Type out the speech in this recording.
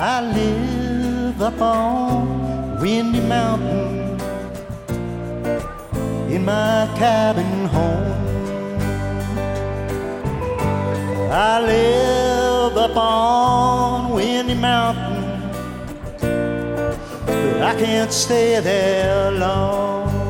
I live up on Windy Mountain in my cabin home. I live up on Windy Mountain, but I can't stay there long.